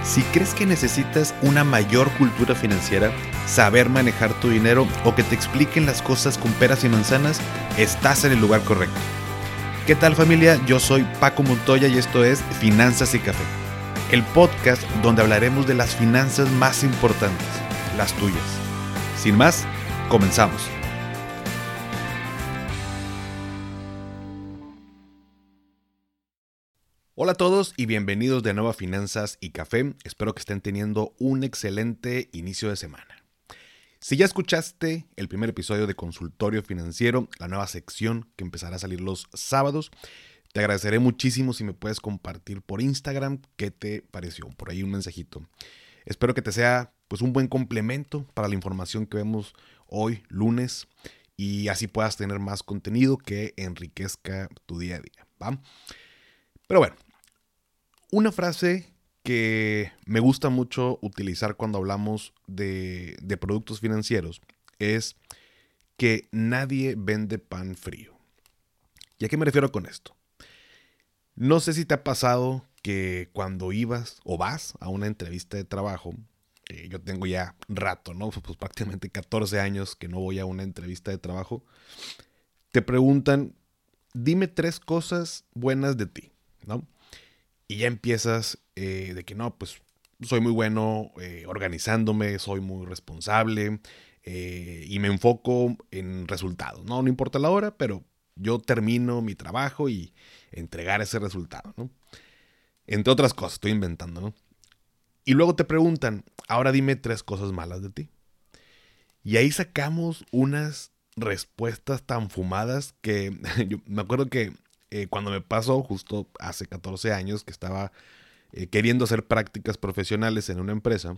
Si crees que necesitas una mayor cultura financiera, saber manejar tu dinero o que te expliquen las cosas con peras y manzanas, estás en el lugar correcto. ¿Qué tal, familia? Yo soy Paco Montoya y esto es Finanzas y Café, el podcast donde hablaremos de las finanzas más importantes, las tuyas. Sin más, comenzamos. Hola a todos y bienvenidos de nuevo a Finanzas y Café. Espero que estén teniendo un excelente inicio de semana. Si ya escuchaste el primer episodio de Consultorio Financiero, la nueva sección que empezará a salir los sábados, te agradeceré muchísimo si me puedes compartir por Instagram qué te pareció, por ahí un mensajito. Espero que te sea pues un buen complemento para la información que vemos hoy, lunes, y así puedas tener más contenido que enriquezca tu día a día, ¿va? Pero bueno, una frase que me gusta mucho utilizar cuando hablamos de productos financieros es que nadie vende pan frío. ¿Y a qué me refiero con esto? No sé si te ha pasado que cuando ibas o vas a una entrevista de trabajo, yo tengo ya rato, ¿no? Pues prácticamente 14 años que no voy a una entrevista de trabajo, te preguntan, dime 3 cosas buenas de ti, ¿no? Y ya empiezas de que no, pues soy muy bueno organizándome, soy muy responsable y me enfoco en resultados, ¿no? No importa la hora, pero yo termino mi trabajo y entregar ese resultado, ¿no? Entre otras cosas, estoy inventando, ¿no? Y luego te preguntan, ahora dime 3 cosas malas de ti. Y ahí sacamos unas respuestas tan fumadas que yo me acuerdo que cuando me pasó justo hace 14 años que estaba queriendo hacer prácticas profesionales en una empresa,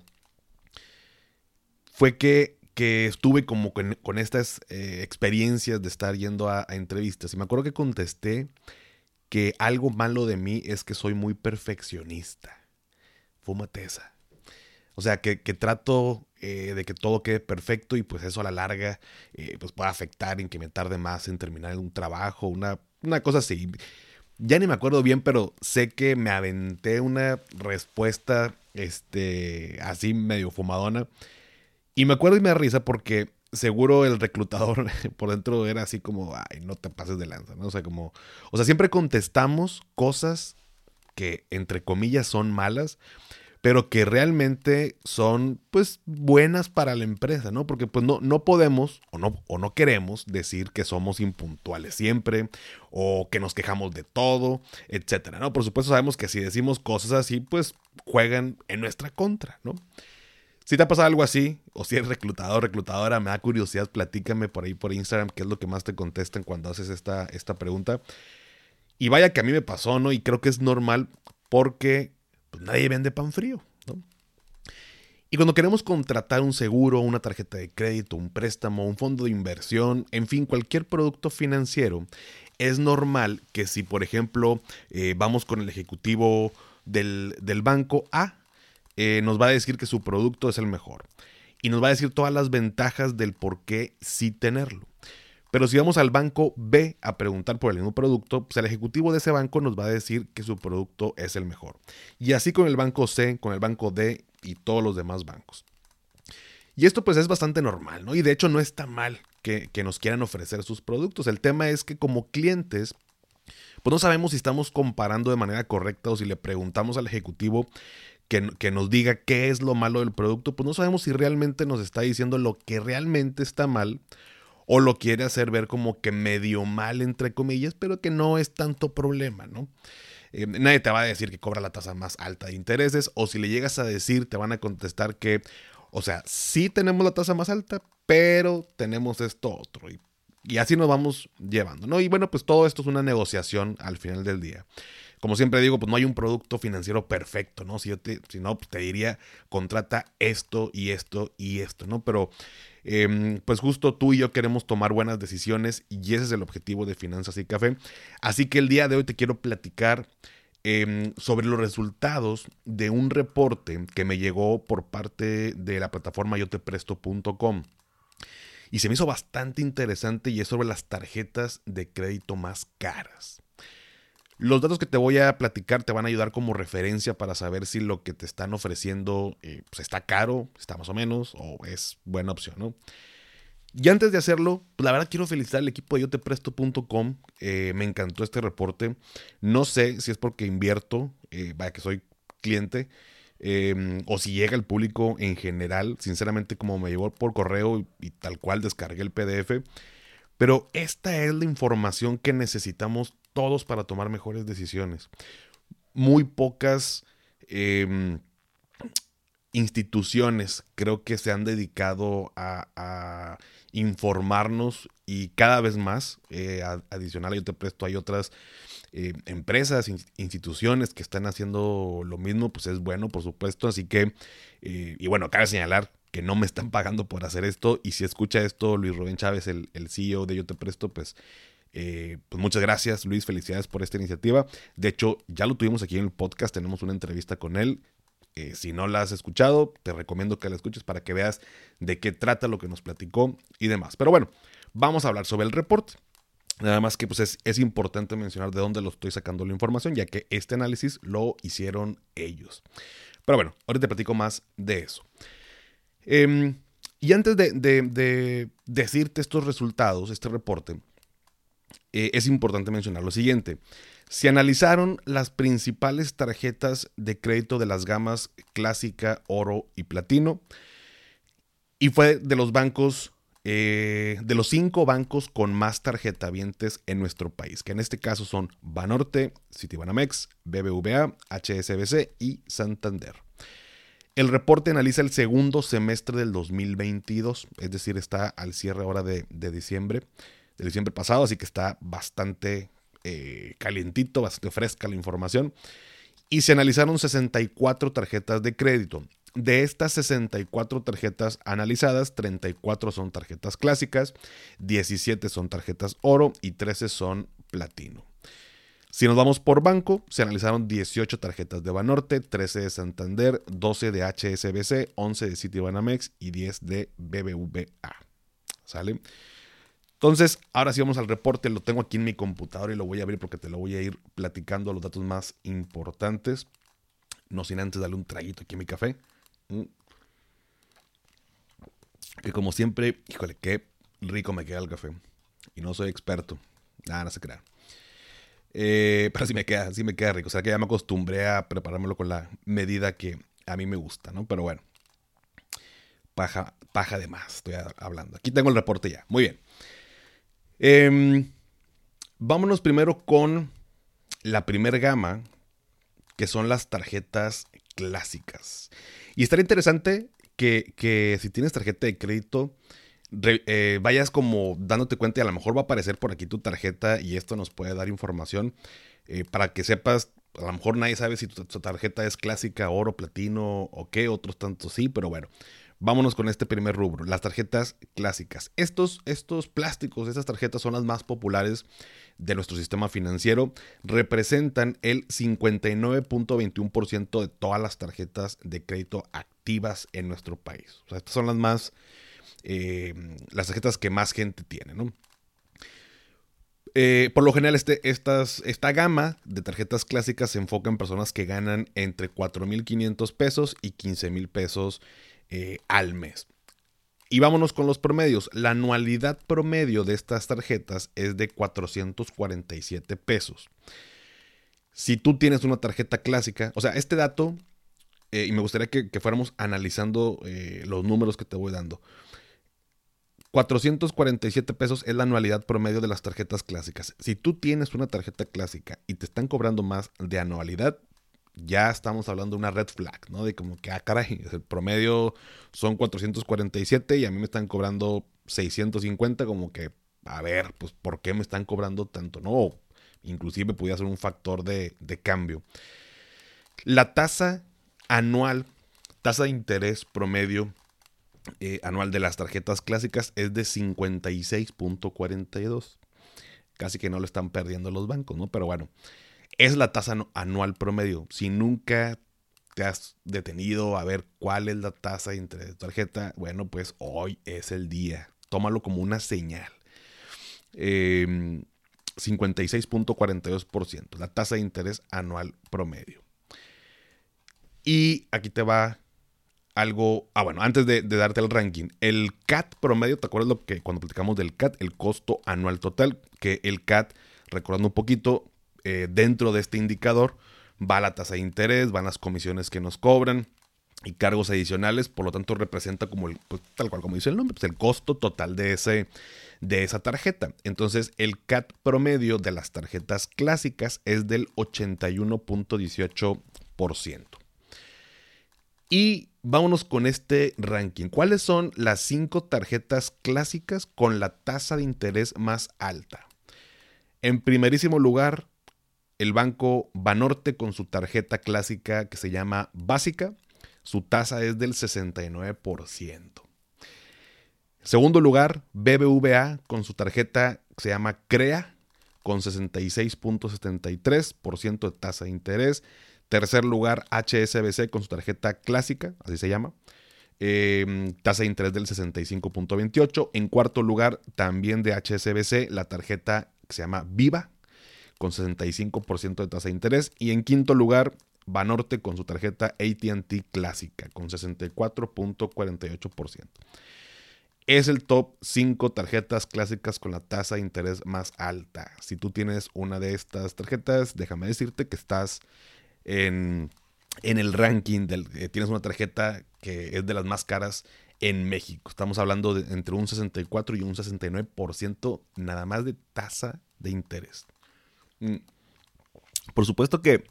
fue que estuve como con estas experiencias de estar yendo a entrevistas. Y me acuerdo que contesté que algo malo de mí es que soy muy perfeccionista. Fúmate esa. O sea, que trato de que todo quede perfecto y pues eso a la larga pues puede afectar en que me tarde más en terminar un trabajo, una cosa así. Ya ni me acuerdo bien, pero sé que me aventé una respuesta así medio fumadona. Y me acuerdo y me da risa porque seguro el reclutador por dentro era así como, ay, no te pases de lanza, ¿no? O sea, siempre contestamos cosas que entre comillas son malas, pero que realmente son pues buenas para la empresa, ¿no? Porque pues no podemos o no queremos decir que somos impuntuales siempre o que nos quejamos de todo, etcétera, ¿no? Por supuesto sabemos que si decimos cosas así, pues juegan en nuestra contra, ¿no? Si te ha pasado algo así, o si eres reclutador, reclutadora, me da curiosidad, platícame por ahí por Instagram qué es lo que más te contestan cuando haces esta pregunta. Y vaya que a mí me pasó, ¿no? Y creo que es normal porque pues, nadie vende pan frío, ¿no? Y cuando queremos contratar un seguro, una tarjeta de crédito, un préstamo, un fondo de inversión, en fin, cualquier producto financiero, es normal que si, por ejemplo, vamos con el ejecutivo del banco A, nos va a decir que su producto es el mejor. Y nos va a decir todas las ventajas del por qué sí tenerlo. Pero si vamos al banco B a preguntar por el mismo producto, pues el ejecutivo de ese banco nos va a decir que su producto es el mejor. Y así con el banco C, con el banco D y todos los demás bancos. Y esto pues es bastante normal, ¿no? Y de hecho no está mal que nos quieran ofrecer sus productos. El tema es que como clientes, pues no sabemos si estamos comparando de manera correcta o si le preguntamos al ejecutivo que nos diga qué es lo malo del producto, pues no sabemos si realmente nos está diciendo lo que realmente está mal o lo quiere hacer ver como que medio mal, entre comillas, pero que no es tanto problema, ¿no? Nadie te va a decir que cobra la tasa más alta de intereses, o si le llegas a decir, te van a contestar que, o sea, sí tenemos la tasa más alta, pero tenemos esto otro. Y así nos vamos llevando, ¿no? Y bueno, pues todo esto es una negociación al final del día. Como siempre digo, pues no hay un producto financiero perfecto, ¿no? Si no, pues te diría, contrata esto y esto y esto, ¿no? Pero pues justo tú y yo queremos tomar buenas decisiones y ese es el objetivo de Finanzas y Café. Así que el día de hoy te quiero platicar sobre los resultados de un reporte que me llegó por parte de la plataforma yotepresto.com. Y se me hizo bastante interesante y es sobre las tarjetas de crédito más caras. Los datos que te voy a platicar te van a ayudar como referencia para saber si lo que te están ofreciendo pues está caro, está más o menos, o es buena opción, ¿no? Y antes de hacerlo, pues la verdad quiero felicitar al equipo de yotepresto.com. Me encantó este reporte. No sé si es porque invierto, vaya que soy cliente, o si llega al público en general. Sinceramente, como me llegó por correo y tal cual descargué el PDF. Pero esta es la información que necesitamos todos para tomar mejores decisiones. Muy pocas instituciones creo que se han dedicado a informarnos y cada vez más, adicional a Yo Te Presto, hay otras empresas, instituciones que están haciendo lo mismo, pues es bueno, por supuesto, así que, y bueno, cabe señalar que no me están pagando por hacer esto, y si escucha esto Luis Rubén Chávez, el CEO de Yo Te Presto, pues muchas gracias Luis, felicidades por esta iniciativa. De hecho, ya lo tuvimos aquí en el podcast, tenemos una entrevista con él. Si no la has escuchado, te recomiendo que la escuches para que veas de qué trata lo que nos platicó y demás. Pero bueno, vamos a hablar sobre el reporte. Nada más que pues es importante mencionar de dónde lo estoy sacando la información, ya que este análisis lo hicieron ellos. Pero bueno, ahorita te platico más de eso. Y antes de decirte estos resultados, este reporte, es importante mencionar lo siguiente. Se analizaron las principales tarjetas de crédito de las gamas clásica, oro y platino. Y fue de los bancos, de los 5 bancos con más tarjetavientes en nuestro país, que en este caso son Banorte, Citibanamex, BBVA, HSBC y Santander. El reporte analiza el segundo semestre del 2022, es decir, está al cierre ahora de diciembre pasado, así que está bastante calientito, bastante fresca la información. Y se analizaron 64 tarjetas de crédito. De estas 64 tarjetas analizadas, 34 son tarjetas clásicas, 17 son tarjetas oro y 13 son platino. Si nos vamos por banco, se analizaron 18 tarjetas de Banorte, 13 de Santander, 12 de HSBC, 11 de Citibanamex y 10 de BBVA. ¿Sale? Entonces, ahora sí vamos al reporte. Lo tengo aquí en mi computadora y lo voy a abrir porque te lo voy a ir platicando los datos más importantes. No sin antes darle un traguito aquí a mi café. Que como siempre, híjole, qué rico me queda el café. Y no soy experto. Nada, no se crea. Pero sí me queda rico. O sea que ya me acostumbré a preparármelo con la medida que a mí me gusta, ¿no? Pero bueno, paja de más estoy hablando. Aquí tengo el reporte ya. Muy bien. Vámonos primero con la primera gama, que son las tarjetas clásicas. Y estaría interesante que si tienes tarjeta de crédito, vayas como dándote cuenta y a lo mejor va a aparecer por aquí tu tarjeta y esto nos puede dar información para que sepas. A lo mejor nadie sabe si tu tarjeta es clásica, oro, platino o qué, otros tantos sí, pero bueno. Vámonos con este primer rubro, las tarjetas clásicas. Estos plásticos, estas tarjetas son las más populares de nuestro sistema financiero. Representan el 59.21% de todas las tarjetas de crédito activas en nuestro país. O sea, estas son las tarjetas que más gente tiene, ¿no? Por lo general, esta gama de tarjetas clásicas se enfoca en personas que ganan entre 4,500 pesos y 15,000 pesos al mes. Y vámonos con los promedios. La anualidad promedio de estas tarjetas es de 447 pesos. Si tú tienes una tarjeta clásica, o sea, este dato, y me gustaría que fuéramos analizando los números que te voy dando. 447 pesos es la anualidad promedio de las tarjetas clásicas. Si tú tienes una tarjeta clásica y te están cobrando más de anualidad, ya estamos hablando de una red flag, ¿no? De como que, caray, el promedio son 447 y a mí me están cobrando 650, como que, a ver, pues, ¿por qué me están cobrando tanto? No, inclusive podría ser un factor de cambio. La tasa anual, tasa de interés promedio anual de las tarjetas clásicas es de 56.42. Casi que no lo están perdiendo los bancos, ¿no? Pero bueno, es la tasa anual promedio. Si nunca te has detenido a ver cuál es la tasa de interés de tu tarjeta, bueno, pues hoy es el día. Tómalo como una señal. 56.42%, la tasa de interés anual promedio. Y aquí te va algo, bueno, antes de darte el ranking, el CAT promedio, ¿te acuerdas lo que cuando platicamos del CAT, el costo anual total? Que el CAT, recordando un poquito, dentro de este indicador va la tasa de interés, van las comisiones que nos cobran y cargos adicionales, por lo tanto representa como pues, tal cual como dice el nombre, pues el costo total de esa tarjeta. Entonces el CAT promedio de las tarjetas clásicas es del 81.18%. Y vámonos con este ranking. ¿Cuáles son las 5 tarjetas clásicas con la tasa de interés más alta? En primerísimo lugar, el banco Banorte con su tarjeta clásica que se llama Básica. Su tasa es del 69%. En segundo lugar, BBVA con su tarjeta que se llama CREA con 66.73% de tasa de interés. Tercer lugar, HSBC con su tarjeta clásica, así se llama. Tasa de interés del 65.28. En cuarto lugar, también de HSBC, la tarjeta que se llama Viva, con 65% de tasa de interés. Y en quinto lugar, Banorte con su tarjeta AT&T clásica, con 64.48%. Es el top 5 tarjetas clásicas con la tasa de interés más alta. Si tú tienes una de estas tarjetas, déjame decirte que estás en el ranking, tienes una tarjeta que es de las más caras en México. Estamos hablando de entre un 64 y un 69% nada más de tasa de interés. Por supuesto que,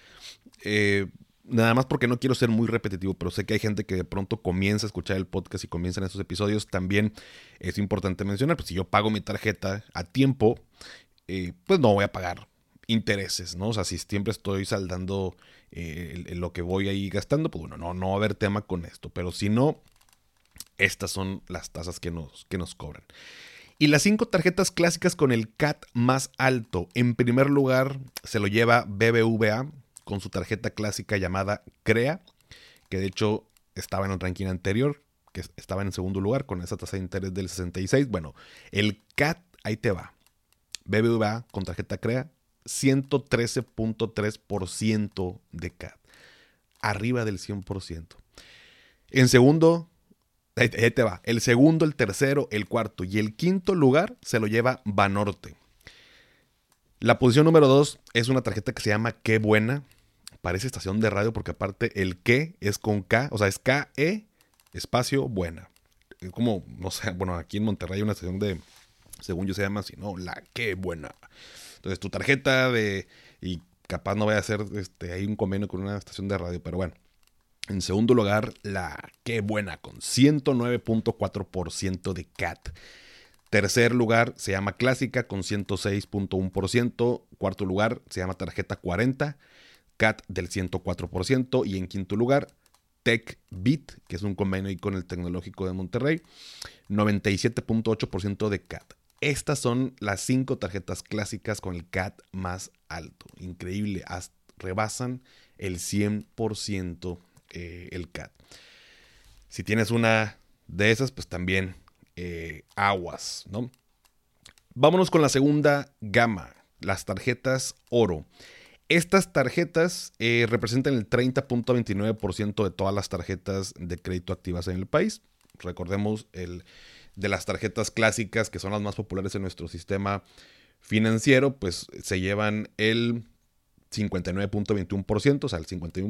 nada más porque no quiero ser muy repetitivo, pero sé que hay gente que de pronto comienza a escuchar el podcast y comienzan estos episodios. También es importante mencionar, pues si yo pago mi tarjeta a tiempo, pues no voy a pagar intereses, ¿no? O sea, si siempre estoy saldando lo que voy ahí gastando, pues bueno, no va a haber tema con esto. Pero si no, estas son las tasas que nos cobran. Y las 5 tarjetas clásicas con el CAT más alto. En primer lugar, se lo lleva BBVA con su tarjeta clásica llamada CREA, que de hecho estaba en el ranking anterior, que estaba en el segundo lugar con esa tasa de interés del 66. Bueno, el CAT, ahí te va. BBVA con tarjeta CREA, 113.3% de CAT, arriba del 100%. En segundo, ahí te va, el segundo, el tercero, el cuarto y el quinto lugar se lo lleva Banorte. La posición número 2 es una tarjeta que se llama Qué Buena, parece estación de radio porque aparte el qué es con K, o sea, es K-E espacio buena. Es como, no sé, bueno, aquí en Monterrey hay una estación de, según yo se llama así, ¿no? La Qué Buena. Entonces tu tarjeta y capaz no vaya a hacer hay un convenio con una estación de radio, pero bueno. En segundo lugar, la Qué Buena con 109.4% de CAT. Tercer lugar se llama Clásica con 106.1%. Cuarto lugar se llama Tarjeta 40, CAT del 104%. Y en quinto lugar, TechBit, que es un convenio ahí con el Tecnológico de Monterrey, 97.8% de CAT. Estas son las 5 tarjetas clásicas con el CAT más alto. Increíble, rebasan el 100% el CAT. Si tienes una de esas, pues también aguas, ¿no? Vámonos con la segunda gama, las tarjetas oro. Estas tarjetas representan el 30.29% de todas las tarjetas de crédito activas en el país. Recordemos de las tarjetas clásicas, que son las más populares en nuestro sistema financiero, pues se llevan el 59.21%, o sea, el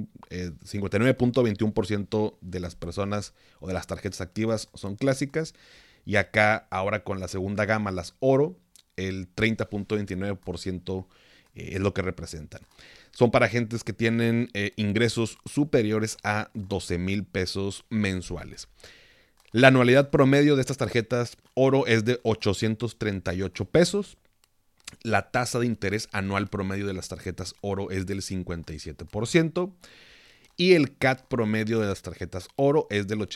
59.21% de las personas o de las tarjetas activas son clásicas. Y acá, ahora con la segunda gama, las oro, el 30.29% es lo que representan. Son para gentes que tienen ingresos superiores a 12,000 pesos mensuales. La anualidad promedio de estas tarjetas oro es de 838 pesos. La tasa de interés anual promedio de las tarjetas oro es del 57%. Y el CAT promedio de las tarjetas oro es del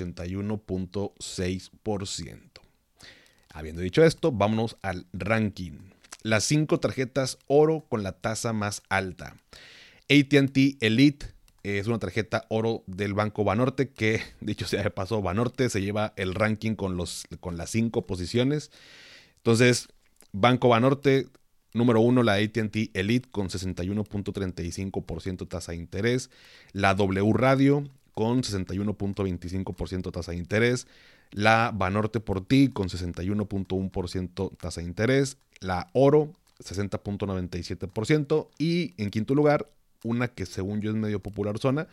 81.6%. Habiendo dicho esto, vámonos al ranking. Las 5 tarjetas oro con la tasa más alta. AT&T Elite es una tarjeta oro del Banco Banorte que, dicho sea de paso, Banorte se lleva el ranking con las 5 posiciones. Entonces, Banco Banorte Número 1, la AT&T Elite con 61.35% tasa de interés. La W Radio con 61.25% tasa de interés. La Banorte por ti con 61.1% tasa de interés. La Oro 60.97%. Y en quinto lugar, una que según yo es medio popular zona,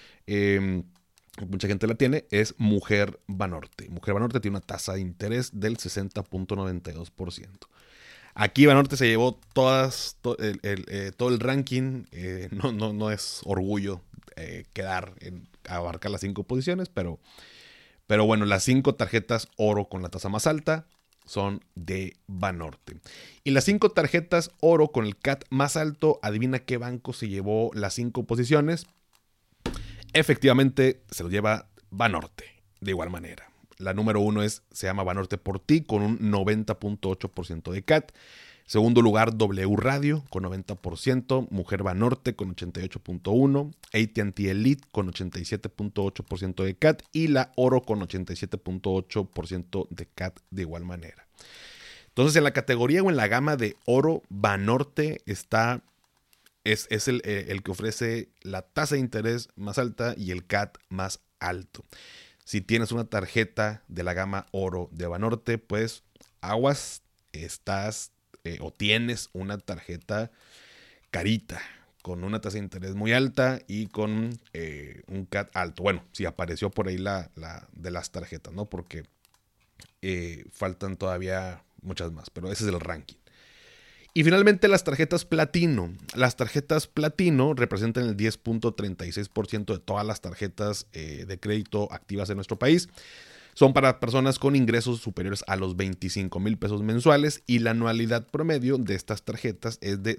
mucha gente la tiene, es Mujer Banorte. Mujer Banorte tiene una tasa de interés del 60.92%. Aquí Banorte se llevó todo el ranking. No es orgullo abarcar las 5 posiciones, pero bueno, las 5 tarjetas oro con la tasa más alta son de Banorte. Y las 5 tarjetas oro con el CAT más alto, adivina qué banco se llevó las 5 posiciones. Efectivamente, se lo lleva Banorte, de igual manera. La número 1 se llama Banorte por ti, con un 90.8% de CAT. Segundo lugar, W Radio, con 90%. Mujer Banorte, con 88.1%. AT&T Elite, con 87.8% de CAT. Y la Oro, con 87.8% de CAT, de igual manera. Entonces, en la categoría o en la gama de Oro, Banorte es el que ofrece la tasa de interés más alta y el CAT más alto. Si tienes una tarjeta de la gama Oro de Banorte, pues aguas, o tienes una tarjeta carita, con una tasa de interés muy alta y con un CAT alto. Bueno, si apareció por ahí la de las tarjetas, ¿no? Porque faltan todavía muchas más, pero ese es el ranking. Y finalmente las tarjetas platino. Las tarjetas platino representan el 10.36% de todas las tarjetas de crédito activas en nuestro país. Son para personas con ingresos superiores a los 25,000 pesos mensuales y la anualidad promedio de estas tarjetas es de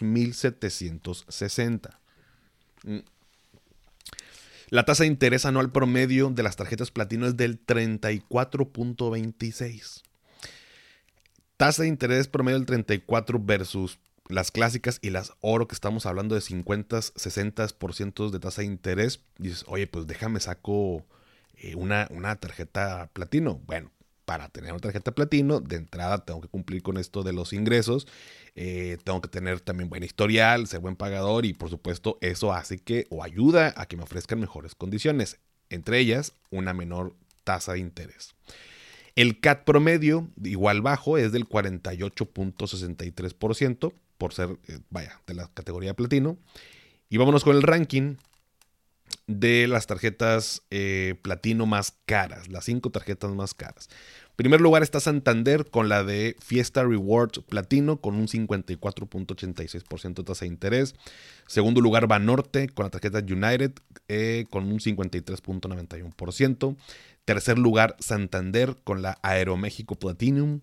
2,760. La tasa de interés anual promedio de las tarjetas platino es del 34.26. Tasa de interés promedio del 34 versus las clásicas y las oro, que estamos hablando de 50, 60% de tasa de interés. Dices, oye, pues déjame saco una tarjeta platino. Bueno, para tener una tarjeta platino, de entrada tengo que cumplir con esto de los ingresos. Tengo que tener también buen historial, ser buen pagador y por supuesto eso hace que o ayuda a que me ofrezcan mejores condiciones. Entre ellas, una menor tasa de interés. El CAT promedio, igual bajo, es del 48.63% por ser, de la categoría de platino. Y vámonos con el ranking de las tarjetas platino más caras, las 5 tarjetas más caras. En primer lugar está Santander con la de Fiesta Rewards Platino con un 54.86% de tasa de interés. Segundo lugar Banorte con la tarjeta United con un 53.91%. Tercer lugar Santander con la Aeroméxico Platinum,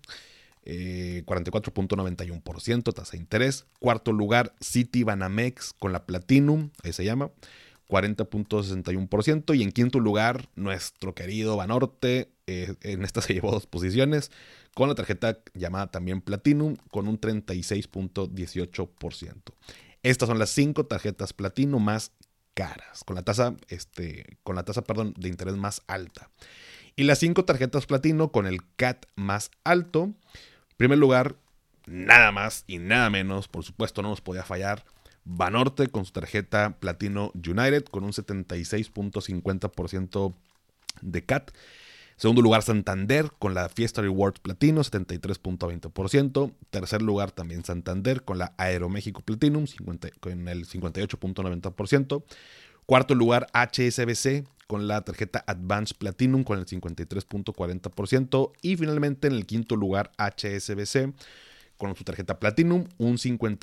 44.91% tasa de interés. Cuarto lugar City Banamex con la Platinum, ahí se llama, 40.61%. Y en quinto lugar nuestro querido Banorte, en esta se llevó 2 posiciones, con la tarjeta llamada también Platinum con un 36.18%. Estas son las 5 tarjetas Platino más caras, con la tasa de interés más alta. Y las 5 tarjetas platino con el CAT más alto. En primer lugar, nada más y nada menos, por supuesto no nos podía fallar, Banorte con su tarjeta Platino United con un 76.50% de CAT. Segundo lugar, Santander con la Fiesta Rewards Platino, 73.20%. Tercer lugar, también Santander con la Aeroméxico Platinum, con el 58.90%. Cuarto lugar, HSBC con la tarjeta Advance Platinum con el 53.40%. Y finalmente, en el quinto lugar, HSBC con su tarjeta Platinum, un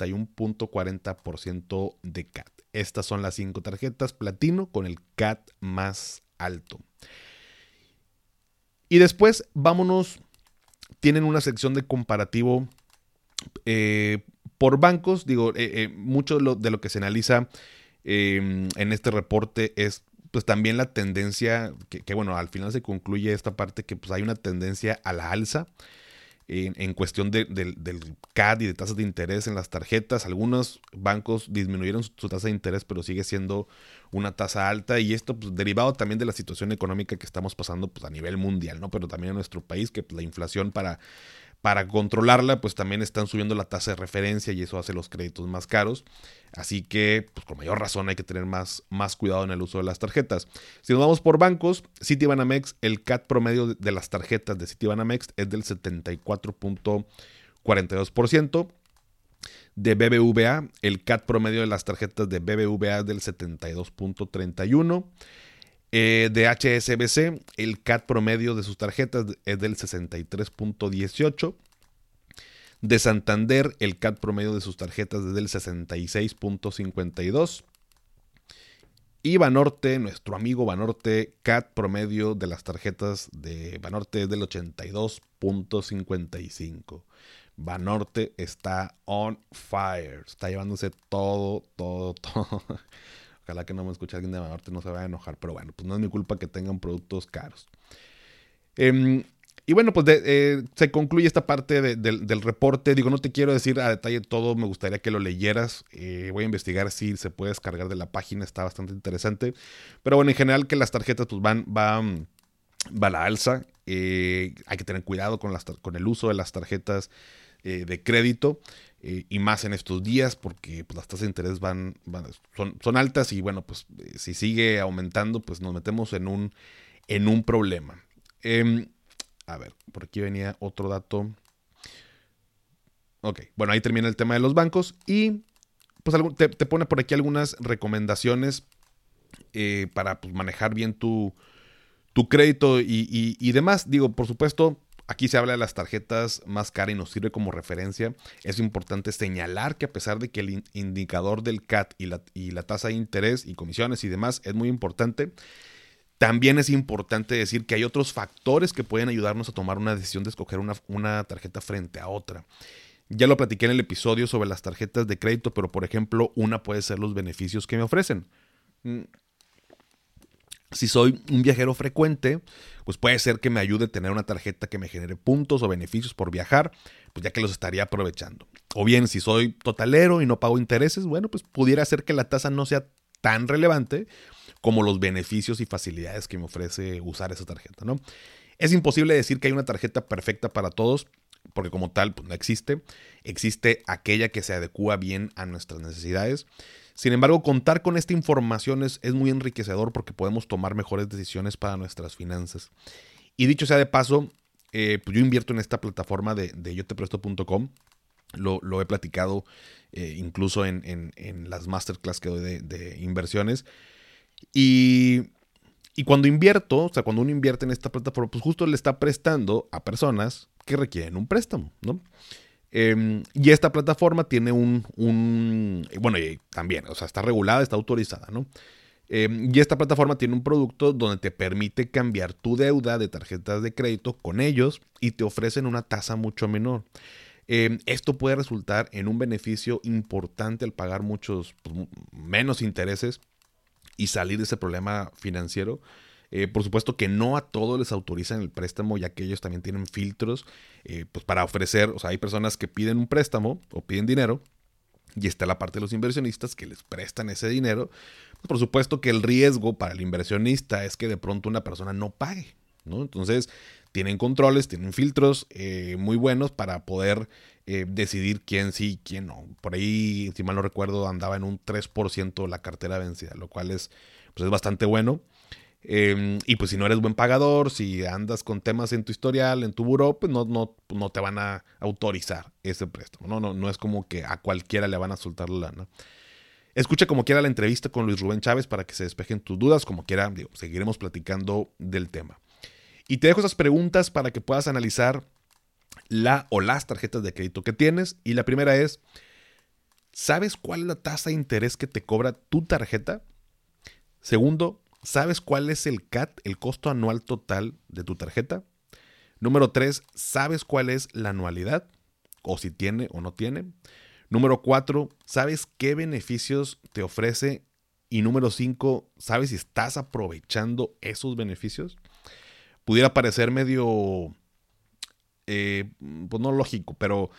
51.40% de CAT. Estas son las 5 tarjetas Platino con el CAT más alto. Y después, vámonos, tienen una sección de comparativo por bancos. Digo, mucho de lo que se analiza en este reporte es pues también la tendencia, que bueno, al final se concluye esta parte que pues hay una tendencia a la alza en cuestión del CAT y de tasas de interés en las tarjetas. Algunos bancos disminuyeron su tasa de interés, pero sigue siendo una tasa alta, y esto pues derivado también de la situación económica que estamos pasando pues a nivel mundial, ¿no? Pero también en nuestro país, que pues, la inflación para Para controlarla, pues también están subiendo la tasa de referencia y eso hace los créditos más caros. Así que, pues con mayor razón hay que tener más cuidado en el uso de las tarjetas. Si nos vamos por bancos, Citibanamex, el CAT promedio de las tarjetas de Citibanamex es del 74.42%. De BBVA, el CAT promedio de las tarjetas de BBVA es del 72.31%. De HSBC, el CAT promedio de sus tarjetas es del 63.18%. De Santander, el CAT promedio de sus tarjetas es del 66.52%. Y Banorte, nuestro amigo Banorte, CAT promedio de las tarjetas de Banorte es del 82.55%. Banorte está on fire. Está llevándose todo. Ojalá que no me escuche alguien de Banorte, no se vaya a enojar. Pero bueno, pues no es mi culpa que tengan productos caros. Y bueno, pues se concluye esta parte del reporte. Digo, no te quiero decir a detalle todo, me gustaría que lo leyeras. Voy a investigar si se puede descargar de la página, está bastante interesante. Pero bueno, en general que las tarjetas pues va a la alza. Hay que tener cuidado con el uso de las tarjetas de crédito. Y más en estos días porque pues, las tasas de interés son altas y bueno, pues si sigue aumentando, pues nos metemos en un problema. A ver, por aquí venía otro dato. Ok, bueno, ahí termina el tema de los bancos y pues te pone por aquí algunas recomendaciones para pues, manejar bien tu crédito y demás. Digo, por supuesto, aquí se habla de las tarjetas más caras y nos sirve como referencia. Es importante señalar que a pesar de que el indicador del CAT y la tasa de interés y comisiones y demás es muy importante, también es importante decir que hay otros factores que pueden ayudarnos a tomar una decisión de escoger una tarjeta frente a otra. Ya lo platiqué en el episodio sobre las tarjetas de crédito, pero por ejemplo, una puede ser los beneficios que me ofrecen. Si soy un viajero frecuente, pues puede ser que me ayude a tener una tarjeta que me genere puntos o beneficios por viajar, pues ya que los estaría aprovechando. O bien, si soy totalero y no pago intereses, bueno, pues pudiera ser que la tasa no sea tan relevante como los beneficios y facilidades que me ofrece usar esa tarjeta, ¿no? Es imposible decir que hay una tarjeta perfecta para todos, porque como tal, pues no existe. Existe aquella que se adecúa bien a nuestras necesidades. Sin embargo, contar con esta información es muy enriquecedor porque podemos tomar mejores decisiones para nuestras finanzas. Y dicho sea de paso, pues yo invierto en esta plataforma de yotepresto.com. Lo he platicado incluso en las masterclass que doy de inversiones. Y cuando invierto, o sea, cuando uno invierte en esta plataforma, pues justo le está prestando a personas que requieren un préstamo, ¿no? Y esta plataforma tiene bueno, y también, o sea, está regulada, está autorizada, ¿no? Y esta plataforma tiene un producto donde te permite cambiar tu deuda de tarjetas de crédito con ellos y te ofrecen una tasa mucho menor. Esto puede resultar en un beneficio importante al pagar muchos menos intereses y salir de ese problema financiero. Por supuesto que no a todos les autorizan el préstamo, ya que ellos también tienen filtros pues para ofrecer. O sea, hay personas que piden un préstamo o piden dinero y está la parte de los inversionistas que les prestan ese dinero. Pues por supuesto que el riesgo para el inversionista es que de pronto una persona no pague, ¿no? Entonces tienen controles, tienen filtros muy buenos para poder decidir quién sí, quién no. Por ahí, si mal no recuerdo, andaba en un 3% la cartera vencida, lo cual es bastante bueno. Y pues si no eres buen pagador, si andas con temas en tu historial, en tu buró, pues no te van a autorizar ese préstamo. No es como que a cualquiera le van a soltar la lana. Escucha como quiera la entrevista con Luis Rubén Chávez para que se despejen tus dudas. Como quiera, seguiremos platicando del tema. Y te dejo esas preguntas para que puedas analizar la o las tarjetas de crédito que tienes. Y la primera es, ¿sabes cuál es la tasa de interés que te cobra tu tarjeta? Segundo, ¿sabes cuál es el CAT, el costo anual total de tu tarjeta? Número 3, ¿sabes cuál es la anualidad? O si tiene o no tiene. Número 4, ¿sabes qué beneficios te ofrece? Y número 5, ¿sabes si estás aprovechando esos beneficios? Pudiera parecer medio, pues no lógico, pero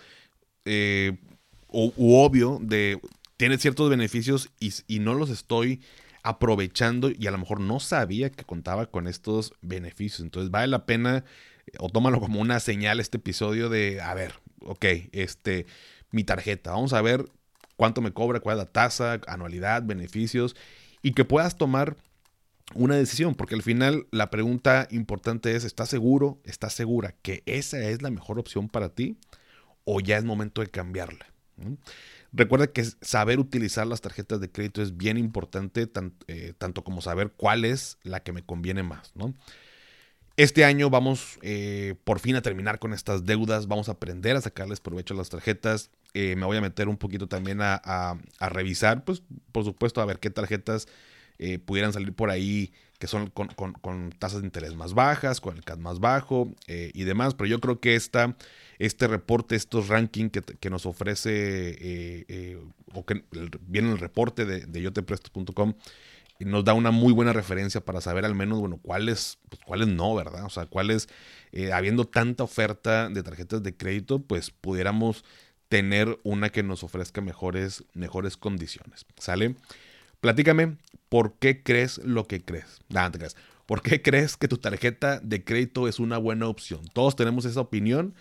obvio tiene ciertos beneficios y no los estoy aprovechando y a lo mejor no sabía que contaba con estos beneficios. Entonces vale la pena o tómalo como una señal este episodio de, a ver, ok, mi tarjeta, vamos a ver cuánto me cobra, cuál es la tasa, anualidad, beneficios, y que puedas tomar una decisión, porque al final la pregunta importante es, ¿estás seguro, estás segura que esa es la mejor opción para ti o ya es momento de cambiarla? ¿Mm? Recuerda que saber utilizar las tarjetas de crédito es bien importante, tanto como saber cuál es la que me conviene más, ¿no? Este año vamos por fin a terminar con estas deudas, vamos a aprender a sacarles provecho a las tarjetas. Me voy a meter un poquito también a revisar, pues por supuesto, a ver qué tarjetas pudieran salir por ahí que son con tasas de interés más bajas, con el CAT más bajo y demás. Pero yo creo que este reporte, estos rankings que nos ofrece o que viene en el reporte de yotepresto.com, nos da una muy buena referencia para saber al menos, bueno, cuáles no, ¿verdad? O sea, cuáles, habiendo tanta oferta de tarjetas de crédito, pues pudiéramos tener una que nos ofrezca mejores condiciones, ¿sale? Platícame, ¿por qué crees lo que crees? Nada, te creas. ¿Por qué crees que tu tarjeta de crédito es una buena opción? Todos tenemos esa opinión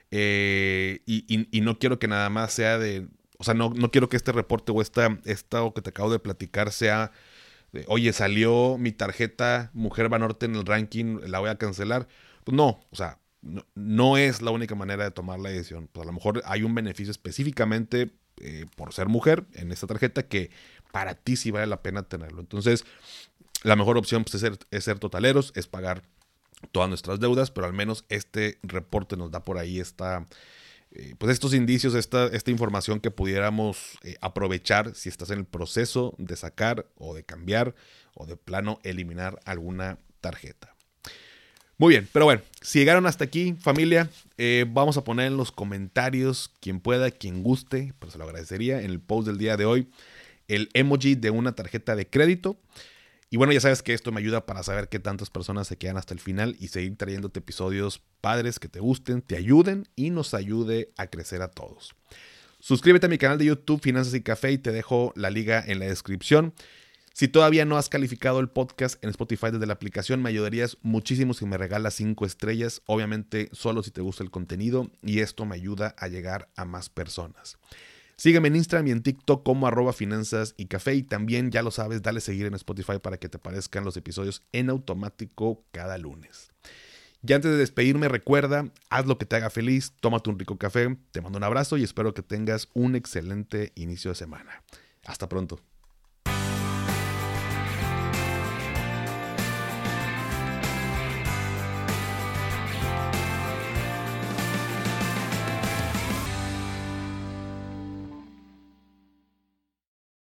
y no quiero que nada más sea de... O sea, no quiero que este reporte o esta que te acabo de platicar sea... Oye, salió mi tarjeta Mujer Banorte en el ranking, la voy a cancelar. Pues no, o sea, no es la única manera de tomar la decisión. Pues a lo mejor hay un beneficio específicamente por ser mujer en esta tarjeta que para ti sí vale la pena tenerlo. Entonces, la mejor opción pues, es ser totaleros, es pagar todas nuestras deudas, pero al menos este reporte nos da por ahí pues estos indicios, esta información que pudiéramos aprovechar si estás en el proceso de sacar o de cambiar o de plano eliminar alguna tarjeta. Muy bien, pero bueno, si llegaron hasta aquí, familia, vamos a poner en los comentarios, quien pueda, quien guste, pero se lo agradecería, en el post del día de hoy, el emoji de una tarjeta de crédito. Y bueno, ya sabes que esto me ayuda para saber qué tantas personas se quedan hasta el final y seguir trayéndote episodios padres que te gusten, te ayuden y nos ayude a crecer a todos. Suscríbete a mi canal de YouTube Finanzas y Café y te dejo la liga en la descripción. Si todavía no has calificado el podcast en Spotify desde la aplicación, me ayudarías muchísimo si me regalas 5 estrellas, obviamente solo si te gusta el contenido, y esto me ayuda a llegar a más personas. Sígueme en Instagram y en TikTok como @finanzas y café, y también, ya lo sabes, dale seguir en Spotify para que te aparezcan los episodios en automático cada lunes. Y antes de despedirme, recuerda, haz lo que te haga feliz, tómate un rico café, te mando un abrazo y espero que tengas un excelente inicio de semana. Hasta pronto.